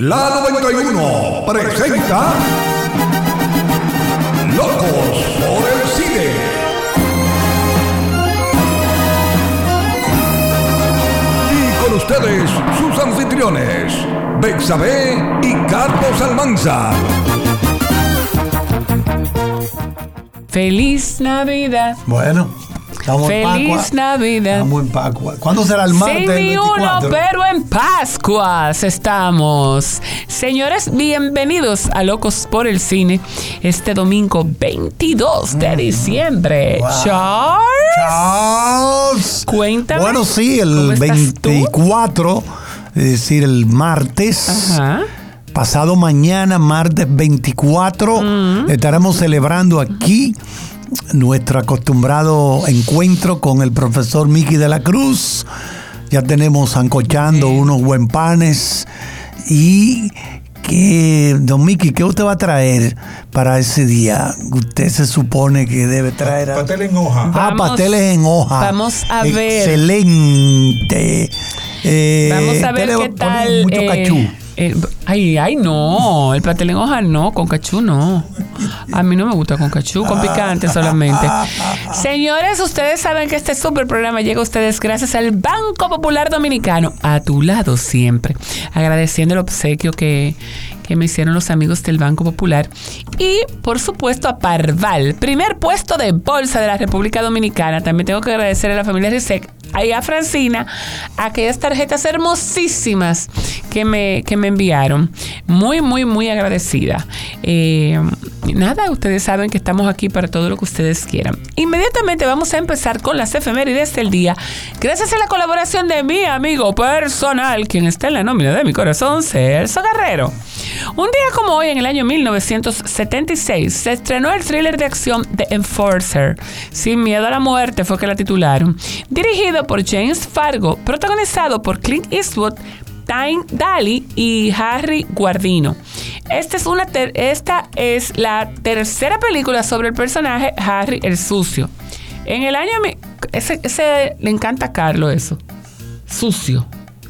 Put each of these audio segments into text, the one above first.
La 91 presenta Locos por el Cine. Y con ustedes, sus anfitriones, Betsabe y Carlos Almanza. ¡Feliz Navidad! Bueno, estamos en Pascua. ¡Feliz Navidad! Estamos en Pascua. ¿Cuándo será el martes? Sin ni uno, 24? pero en Pascuas estamos. Señores, bienvenidos a Locos por el Cine. Este domingo 22 de diciembre. Wow. Charles, cuéntame. Bueno, sí, ¿cómo el estás 24, es decir, el martes. Ajá. Pasado mañana, martes 24, estaremos celebrando aquí nuestro acostumbrado encuentro con el profesor Mickey de la Cruz. Ya tenemos sancochando unos buen panes. Y que, don Mickey, ¿qué usted va a traer para ese día? Usted se supone que debe traer pasteles en hoja. pasteles en hoja. Vamos a ver. Excelente. Vamos a ver usted le qué pone tal. mucho cachú. Ay, no. El pastel en hoja no, con cachú no. A mí no me gusta con cachú, con picante solamente. Señores, ustedes saben que este super programa llega a ustedes gracias al Banco Popular Dominicano, a tu lado siempre. Agradeciendo el obsequio que me hicieron los amigos del Banco Popular. Y, por supuesto, a Parval, primer puesto de bolsa de la República Dominicana. También tengo que agradecer a la familia Rizek, y a Francina, aquellas tarjetas hermosísimas que me enviaron. Muy, muy, muy agradecida. Nada, ustedes saben que estamos aquí para todo lo que ustedes quieran. Inmediatamente vamos a empezar con las efemérides del día, gracias a la colaboración de mi amigo personal, quien está en la nómina de mi corazón, Celso Guerrero. Un día como hoy, en el año 1976, se estrenó el thriller de acción The Enforcer. Sin miedo a la muerte fue que la titularon. Dirigido por James Fargo, protagonizado por Clint Eastwood, Tyne Daly y Harry Guardino. Esta es la tercera película sobre el personaje Harry el Sucio. En el año... Ese le encanta a Carlos eso. Sucio.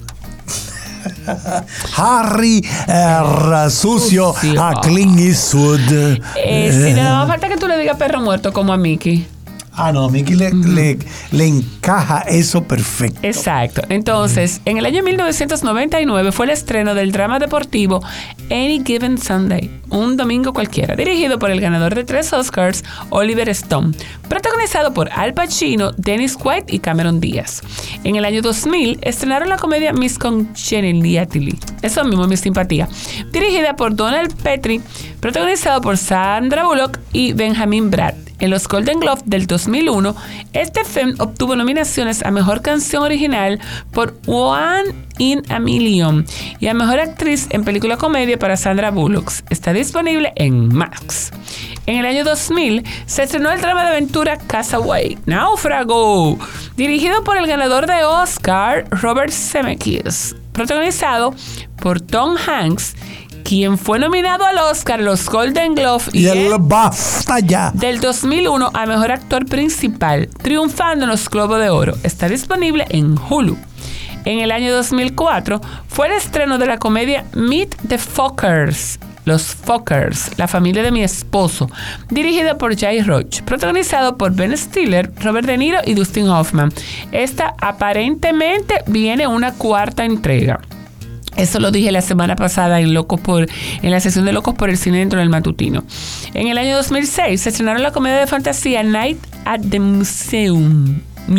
Harry sucio a Clint Eastwood. Si nada más falta que tú le digas perro muerto como a Mickey. No, a Mickey le encaja eso perfecto. Exacto. Entonces, en el año 1999 fue el estreno del drama deportivo Any Given Sunday, un domingo cualquiera, dirigido por el ganador de 3 Oscars, Oliver Stone, protagonizado por Al Pacino, Dennis Quaid y Cameron Díaz. En el año 2000 estrenaron la comedia Miss Congeniality, eso mismo, mi simpatía, dirigida por Donald Petrie, protagonizado por Sandra Bullock y Benjamin Bratt. En los Golden Globe del 2001, este film obtuvo nominaciones a Mejor Canción Original por One in a Million y a Mejor Actriz en Película Comedia para Sandra Bullock. Está disponible en Max. En el año 2000 se estrenó el drama de aventura Castaway, Náufrago, dirigido por el ganador de Oscar, Robert Zemeckis, protagonizado por Tom Hanks, quien fue nominado al Oscar, los Golden Globe y el BAFTA ya del 2001 a Mejor Actor Principal, triunfando en los Globos de Oro. Está disponible en Hulu. En el año 2004 fue el estreno de la comedia Meet the Fockers, Los Fockers, la familia de mi esposo, dirigida por Jay Roach, protagonizado por Ben Stiller, Robert De Niro y Dustin Hoffman. Esta aparentemente viene una cuarta entrega. Eso lo dije la semana pasada en la sesión de Locos por el Cine dentro del matutino. En el año 2006 se estrenaron la comedia de fantasía Night at the Museum.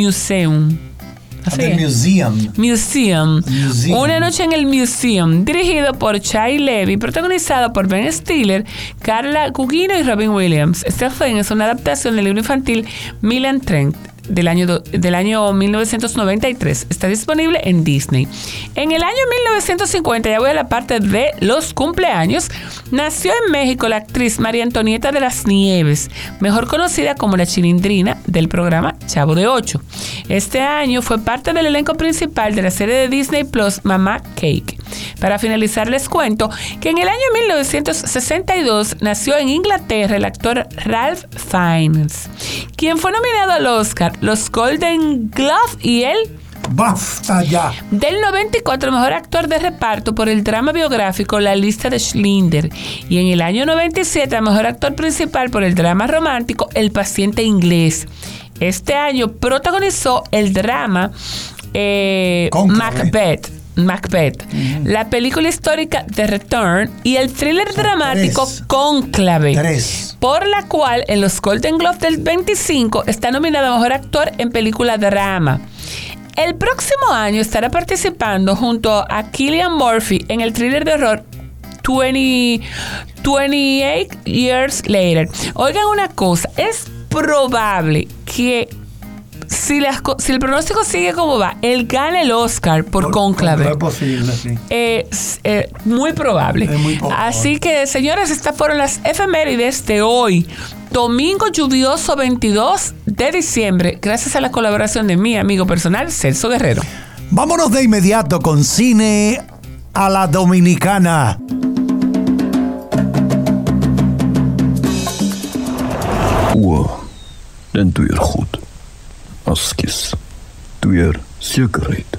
Museum. Una noche en el Museum, dirigido por Shai Levy, protagonizado por Ben Stiller, Carla Gugino y Robin Williams. Este film es una adaptación del libro infantil Milan Trent del año 1993. Está disponible en Disney. En el año 1950, ya voy a la parte de los cumpleaños, nació en México la actriz María Antonieta de las Nieves, mejor conocida como la Chilindrina del programa Chavo de Ocho. Este año fue parte del elenco principal de la serie de Disney Plus Mamá Cake. Para finalizar, les cuento que en el año 1962 nació en Inglaterra el actor Ralph Fiennes, quien fue nominado al Oscar, los Golden Globe y el Basta ya. Del 94, mejor actor de reparto por el drama biográfico La lista de Schindler. Y en el año 97, mejor actor principal por el drama romántico El paciente inglés. Este año protagonizó el drama Macbeth. La película histórica The Return y el thriller dramático Cónclave, por la cual en los Golden Globes del 25 está nominado a mejor actor en película drama. El próximo año estará participando junto a Cillian Murphy en el thriller de horror 28 Years Later. Oigan una cosa, es probable que si el pronóstico sigue como va, él gana el Oscar por Cónclave. Es posible, sí. Muy probable. Es muy probable. Así que, señores, estas fueron las efemérides de hoy. Domingo lluvioso 22 de diciembre, gracias a la colaboración de mi amigo personal, Celso Guerrero. Vámonos de inmediato con Cine a la Dominicana. Den doe je goed. Askis, doe je zekerheid.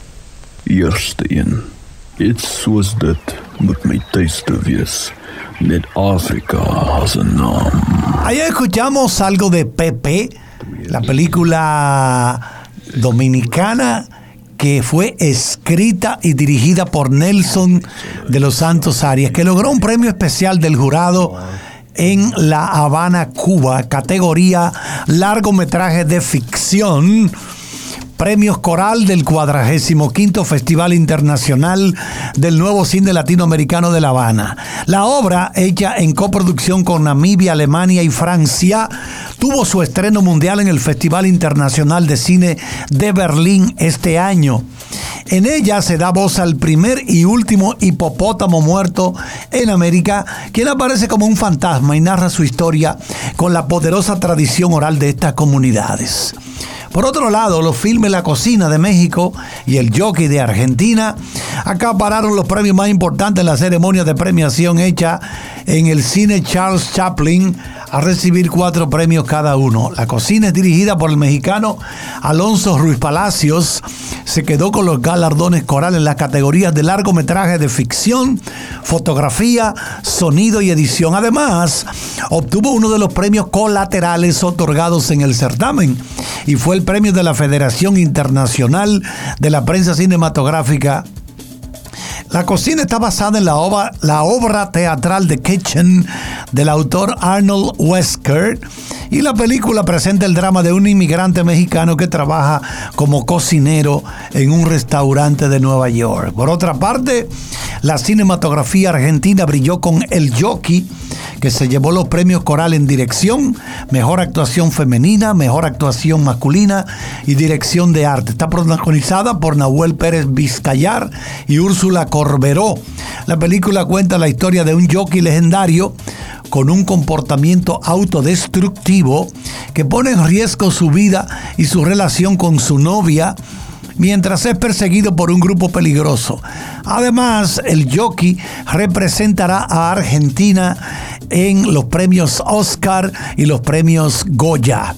Eerste een. Iets soos dit moet my tuiste wees. Net Afrika has 'n naam. Ayer escuchamos algo de Pepe, la película dominicana que fue escrita y dirigida por Nelson de los Santos Arias, que logró un premio especial del jurado en La Habana, Cuba, categoría largometraje de ficción. Premios Coral del 45º Festival Internacional del Nuevo Cine Latinoamericano de La Habana. La obra, hecha en coproducción con Namibia, Alemania y Francia, tuvo su estreno mundial en el Festival Internacional de Cine de Berlín este año. En ella se da voz al primer y último hipopótamo muerto en América, quien aparece como un fantasma y narra su historia con la poderosa tradición oral de estas comunidades. Por otro lado, los filmes La Cocina de México y El Jockey de Argentina acapararon los premios más importantes en la ceremonia de premiación hecha en el cine Charles Chaplin, a recibir 4 premios cada uno. La Cocina es dirigida por el mexicano Alonso Ruiz Palacios. Se quedó con los galardones Coral en las categorías de largometraje de ficción, fotografía, sonido y edición. Además, obtuvo uno de los premios colaterales otorgados en el certamen y fue el premio de la Federación Internacional de la Prensa Cinematográfica. La Cocina está basada en la obra teatral The Kitchen del autor Arnold Wesker, y la película presenta el drama de un inmigrante mexicano que trabaja como cocinero en un restaurante de Nueva York. Por otra parte, la cinematografía argentina brilló con El Jockey, que se llevó los premios Coral en dirección, mejor actuación femenina, mejor actuación masculina y dirección de arte. Está protagonizada por Nahuel Pérez Vizcayar y Úrsula Corberó. La película cuenta la historia de un jockey legendario con un comportamiento autodestructivo que pone en riesgo su vida y su relación con su novia mientras es perseguido por un grupo peligroso. Además, el jockey representará a Argentina en los premios Oscar y los premios Goya.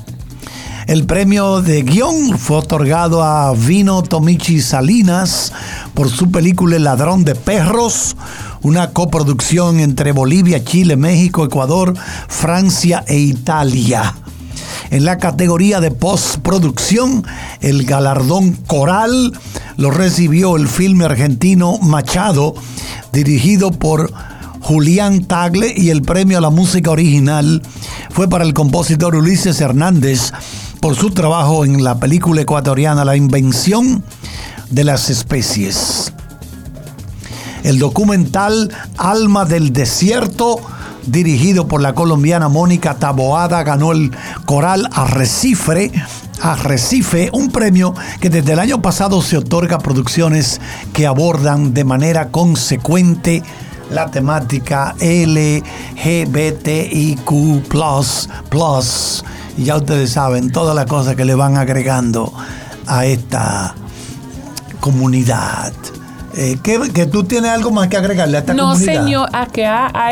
El premio de guión fue otorgado a Vino Tomichi Salinas por su película El ladrón de perros, una coproducción entre Bolivia, Chile, México, Ecuador, Francia e Italia. En la categoría de postproducción, el galardón Coral lo recibió el filme argentino Machado, dirigido por Julián Tagle, y el premio a la música original fue para el compositor Ulises Hernández por su trabajo en la película ecuatoriana La invención de las especies. El documental Alma del Desierto, dirigido por la colombiana Mónica Taboada, ganó el Coral Arrecife, un premio que desde el año pasado se otorga a producciones que abordan de manera consecuente la temática LGBTIQ+. Y ya ustedes saben todas las cosas que le van agregando a esta comunidad Que tú tienes algo más que agregarle a esta No, comunidad. señor, a que a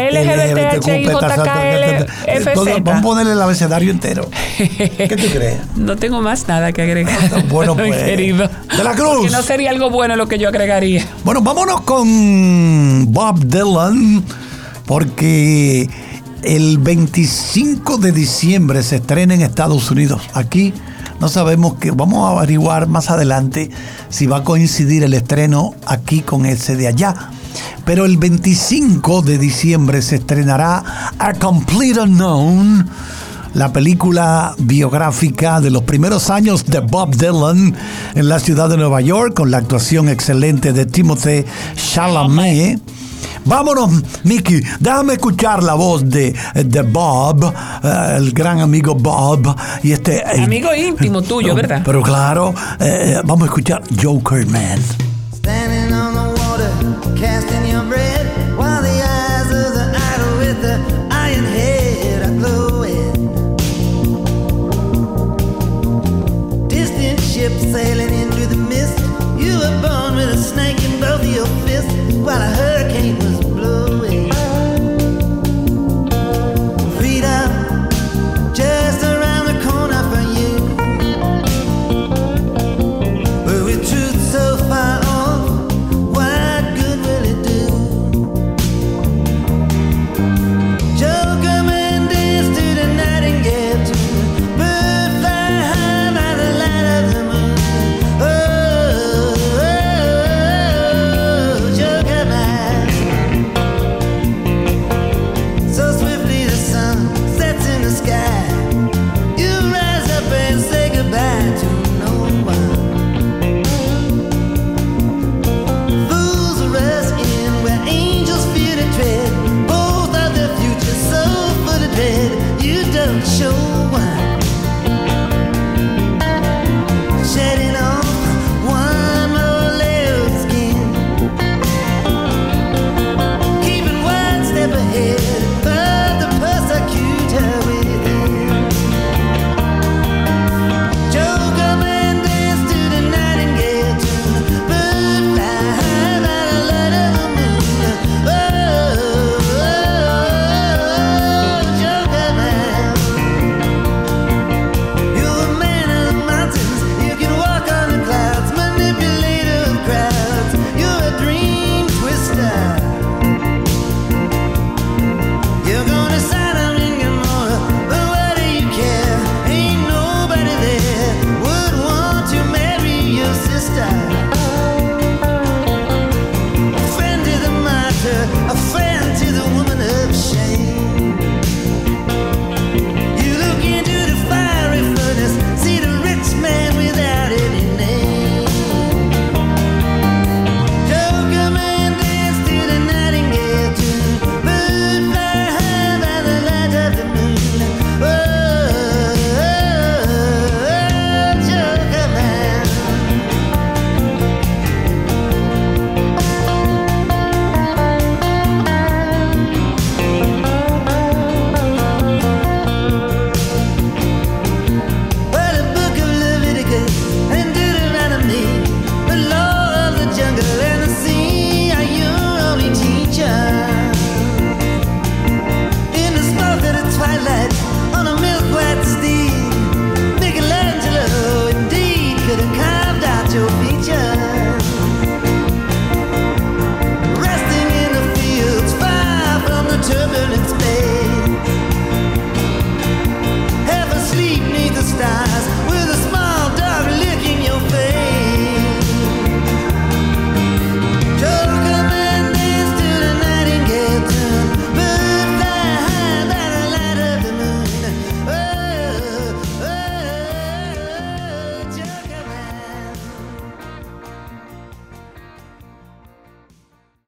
LGBTHIJKLFZ. Vamos a ponerle el abecedario entero. ¿Qué tú crees? No tengo más nada que agregar. Bueno, pues, querido. De la Cruz. Porque no sería algo bueno lo que yo agregaría. Bueno, vámonos con Bob Dylan, porque el 25 de diciembre se estrena en Estados Unidos. Aquí no sabemos qué. Vamos a averiguar más adelante si va a coincidir el estreno aquí con ese de allá. Pero el 25 de diciembre se estrenará A Complete Unknown, la película biográfica de los primeros años de Bob Dylan en la ciudad de Nueva York, con la actuación excelente de Timothée Chalamet. Vámonos, Mickey, déjame escuchar la voz de Bob, el gran amigo Bob. Y amigo íntimo tuyo, ¿verdad? Pero claro, vamos a escuchar Joker Man.